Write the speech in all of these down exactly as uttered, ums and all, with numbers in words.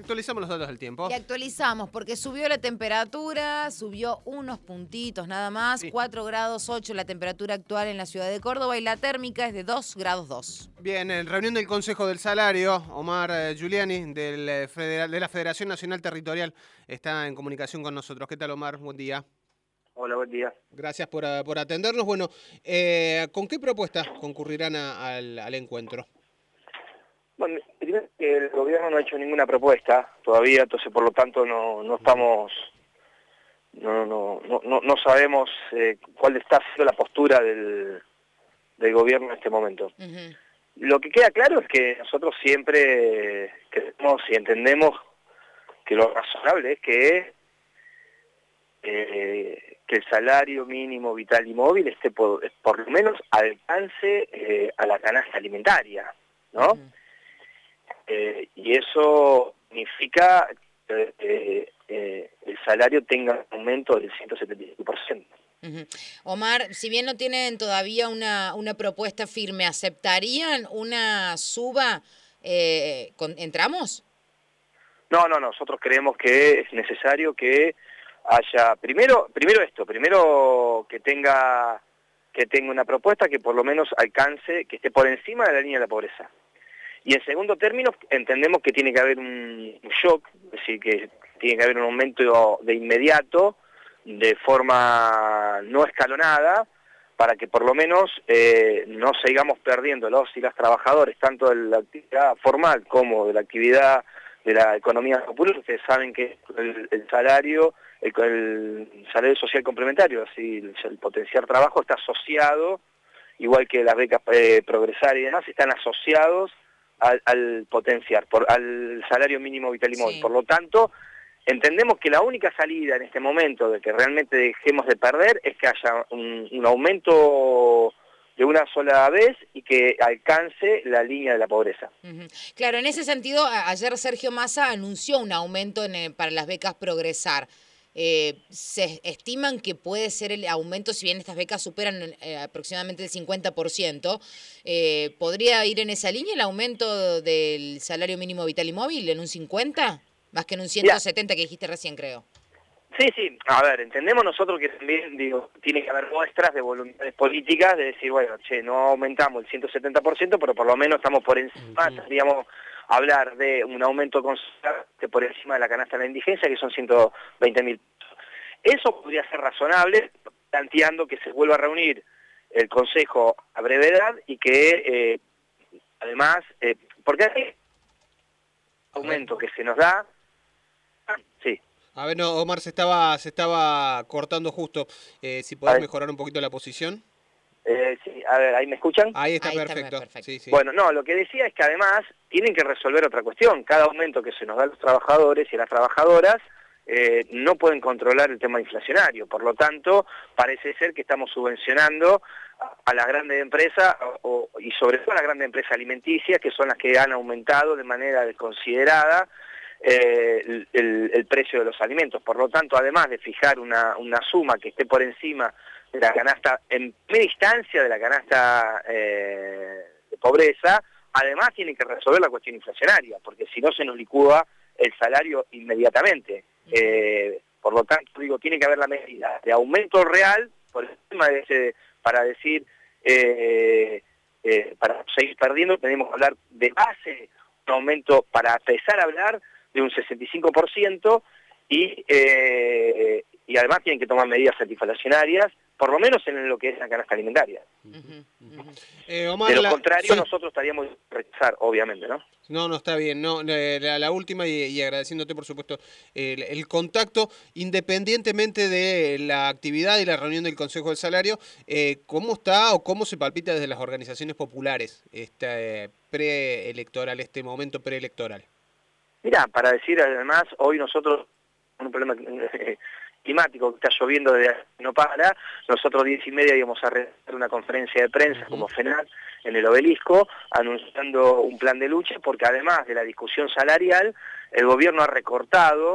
actualizamos los datos del tiempo. Y actualizamos, porque subió la temperatura, subió unos puntitos nada más, sí. cuatro grados ocho la temperatura actual en la ciudad de Córdoba y la térmica es de dos grados dos. Bien, en reunión del Consejo del Salario, Omar eh, Giuliani del Federal, de la Federación Nacional Territorial está en comunicación con nosotros. ¿Qué tal, Omar? Buen día. Hola, buen día. Gracias por, por atendernos. Bueno, eh, ¿con qué propuestas concurrirán a, al, al encuentro? Bueno, primero que el gobierno no ha hecho ninguna propuesta todavía, entonces por lo tanto no, no estamos, no, no, no, no, no sabemos eh, cuál está siendo la postura del, del gobierno en este momento. Uh-huh. Lo que queda claro es que nosotros siempre creemos y entendemos que lo razonable es que eh, que el salario mínimo vital y móvil esté por, por lo menos alcance eh, a la canasta alimentaria, ¿no? Uh-huh. Eh, y eso significa que eh, eh, el salario tenga un aumento del ciento setenta y cinco por ciento. Uh-huh. Omar, si bien no tienen todavía una, una propuesta firme, ¿aceptarían una suba? Eh, con, ¿Entramos? No, no, nosotros creemos que es necesario que haya, primero, primero esto, primero que tenga, que tenga una propuesta que por lo menos alcance, que esté por encima de la línea de la pobreza. Y en segundo término, entendemos que tiene que haber un shock, es decir, que tiene que haber un aumento de inmediato, de forma no escalonada, para que por lo menos eh, no sigamos perdiendo los y las trabajadores, tanto de la actividad formal como de la actividad de la economía popular. Ustedes saben que el, el salario, el, el salario social complementario, así el, el potenciar trabajo, está asociado, igual que las becas eh, progresar y demás, están asociados Al, al potenciar, por, al salario mínimo vital y móvil. Sí. Por lo tanto, entendemos que la única salida en este momento de que realmente dejemos de perder es que haya un, un aumento de una sola vez y que alcance la línea de la pobreza. Uh-huh. Claro, en ese sentido, ayer Sergio Massa anunció un aumento en el, para las becas Progresar. Eh, se estiman que puede ser el aumento, si bien estas becas superan eh, aproximadamente el cincuenta por ciento, eh, ¿podría ir en esa línea el aumento del salario mínimo vital y móvil en un cincuenta? Más que en un ciento setenta que dijiste recién, creo. Sí, sí, a ver, entendemos nosotros que también, digo, tiene que haber muestras de voluntades políticas, de decir, bueno, che, no aumentamos el ciento setenta por ciento, pero por lo menos estamos por encima, tendríamos hablar de un aumento considerable por encima de la canasta de la indigencia, que son ciento veinte mil. Eso podría ser razonable, planteando que se vuelva a reunir el Consejo a brevedad y que, eh, además, eh, porque hay aumento que se nos da, sí. A ver, no, Omar, se estaba se estaba cortando justo. Eh, si podés mejorar un poquito la posición. Eh, sí, a ver, ¿ahí me escuchan? Ahí está, Ahí perfecto. está perfecto. Sí, sí. Bueno, no, lo que decía es que además tienen que resolver otra cuestión. Cada aumento que se nos da a los trabajadores y a las trabajadoras eh, no pueden controlar el tema inflacionario. Por lo tanto, parece ser que estamos subvencionando a, a las grandes empresas o, y sobre todo a las grandes empresas alimenticias, que son las que han aumentado de manera desconsiderada eh, el, el, el precio de los alimentos. Por lo tanto, además de fijar una, una suma que esté por encima de la canasta, en primera instancia de la canasta eh, de pobreza, además tienen que resolver la cuestión inflacionaria, porque si no se nos licúa el salario inmediatamente. Eh, por lo tanto, digo, tiene que haber la medida de aumento real por encima de ese, para decir, eh, eh, para seguir perdiendo, tenemos que hablar de base, un aumento para empezar a hablar de un sesenta y cinco por ciento y, eh, y además tienen que tomar medidas antiinflacionarias, por lo menos en lo que es la canasta alimentaria. Uh-huh, uh-huh. Eh, Omar, de lo la... contrario, sí. nosotros estaríamos rechazar, obviamente, ¿no? No, no está bien. No, la, la última, y, y agradeciéndote, por supuesto, el, el contacto, independientemente de la actividad y la reunión del Consejo del Salario, eh, ¿cómo está o cómo se palpita desde las organizaciones populares este preelectoral, este momento preelectoral? Mira, para decir además, hoy nosotros, un problema climático, que está lloviendo desde no para, nosotros diez y media íbamos a realizar una conferencia de prensa uh-huh. como FENAC en el Obelisco, anunciando un plan de lucha, porque además de la discusión salarial, el gobierno ha recortado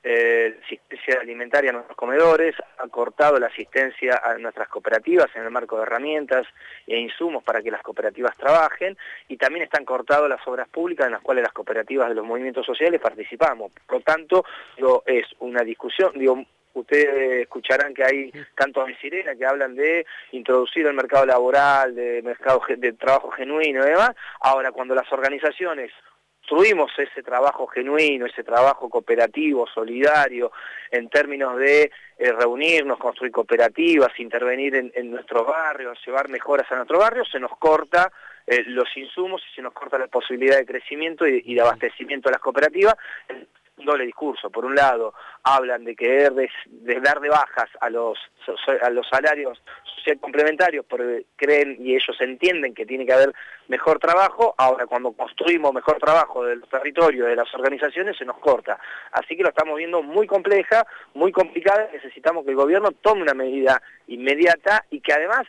eh, asistencia alimentaria a nuestros comedores, ha cortado la asistencia a nuestras cooperativas en el marco de herramientas e insumos para que las cooperativas trabajen, y también están cortadas las obras públicas en las cuales las cooperativas de los movimientos sociales participamos. Por lo tanto, digo, es una discusión, digo, ustedes escucharán que hay cantos de sirena que hablan de introducir el mercado laboral, de mercado de trabajo genuino y demás. Ahora, cuando las organizaciones construimos ese trabajo genuino, ese trabajo cooperativo, solidario, en términos de eh, reunirnos, construir cooperativas, intervenir en, en nuestros barrios, llevar mejoras a nuestros barrios, se nos corta eh, los insumos y se nos corta la posibilidad de crecimiento y, y de abastecimiento a las cooperativas. Un doble discurso. Por un lado, hablan de querer de, de dar de bajas a los, a los salarios social complementarios porque creen y ellos entienden que tiene que haber mejor trabajo. Ahora, cuando construimos mejor trabajo del territorio, de las organizaciones, se nos corta. Así que lo estamos viendo muy compleja, muy complicada. Necesitamos que el gobierno tome una medida inmediata y que además,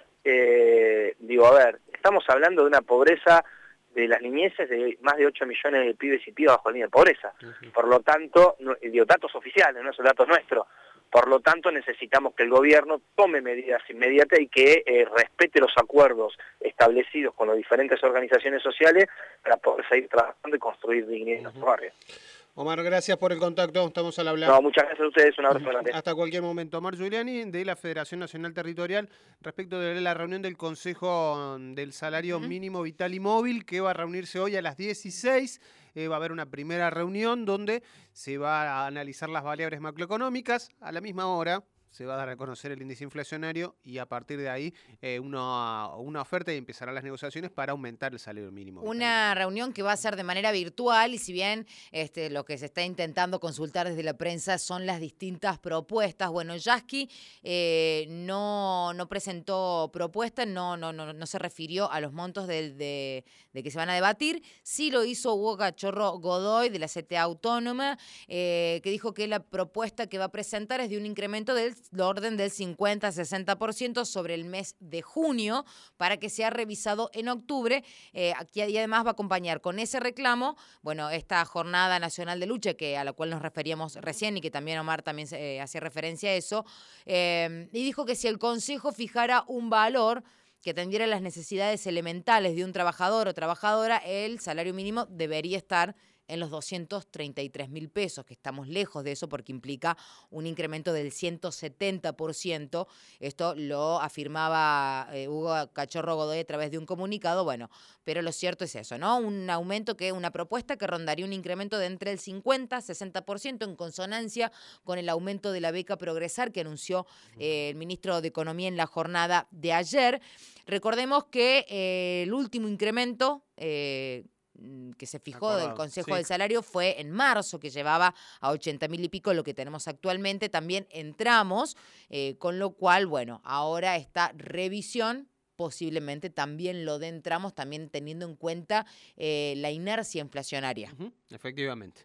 eh, digo, a ver, estamos hablando de una pobreza de las niñeces de más de ocho millones de pibes y pibas bajo la línea de pobreza. Uh-huh. Por lo tanto, no, digo, datos oficiales, no son datos nuestros. Por lo tanto, necesitamos que el gobierno tome medidas inmediatas y que eh, respete los acuerdos establecidos con las diferentes organizaciones sociales para poder seguir trabajando y construir dignidad uh-huh. en nuestro barrio. Omar, gracias por el contacto, estamos al hablar. No, muchas gracias a ustedes, un abrazo grande. Hasta cualquier momento. Omar Giuliani, de la Federación Nacional Territorial, respecto de la reunión del Consejo del Salario uh-huh. Mínimo Vital y Móvil, que va a reunirse hoy a las dieciséis. Eh, va a haber una primera reunión donde se va a analizar las variables macroeconómicas. A la misma hora se va a dar a conocer el índice inflacionario y a partir de ahí eh, una, una oferta y empezarán las negociaciones para aumentar el salario mínimo. Una reunión que va a ser de manera virtual y si bien este, lo que se está intentando consultar desde la prensa son las distintas propuestas. Bueno, Yasky eh, no, no presentó propuestas, no, no, no, no se refirió a los montos de, de, de que se van a debatir. Sí lo hizo Hugo Cachorro Godoy de la C T A Autónoma, eh, que dijo que la propuesta que va a presentar es de un incremento del orden del cincuenta a sesenta por ciento sobre el mes de junio para que sea revisado en octubre. Eh, aquí y además va a acompañar con ese reclamo, bueno, esta jornada nacional de lucha que a la cual nos referíamos recién y que también Omar también eh, hacía referencia a eso, eh, y dijo que si el Consejo fijara un valor que atendiera las necesidades elementales de un trabajador o trabajadora, el salario mínimo debería estar en los doscientos treinta y tres mil pesos, que estamos lejos de eso porque implica un incremento del ciento setenta por ciento. Esto lo afirmaba eh, Hugo Cachorro Godoy a través de un comunicado, bueno, pero lo cierto es eso, ¿no? Un aumento, que una propuesta que rondaría un incremento de entre el cincuenta a sesenta por ciento en consonancia con el aumento de la beca Progresar que anunció eh, el ministro de Economía en la jornada de ayer. Recordemos que eh, el último incremento eh, que se fijó Acordado, del Consejo sí. del Salario fue en marzo, que llevaba a ochenta mil y pico lo que tenemos actualmente. También entramos, eh, con lo cual, bueno, ahora esta revisión posiblemente también lo de entramos, también teniendo en cuenta eh, la inercia inflacionaria. Uh-huh, efectivamente.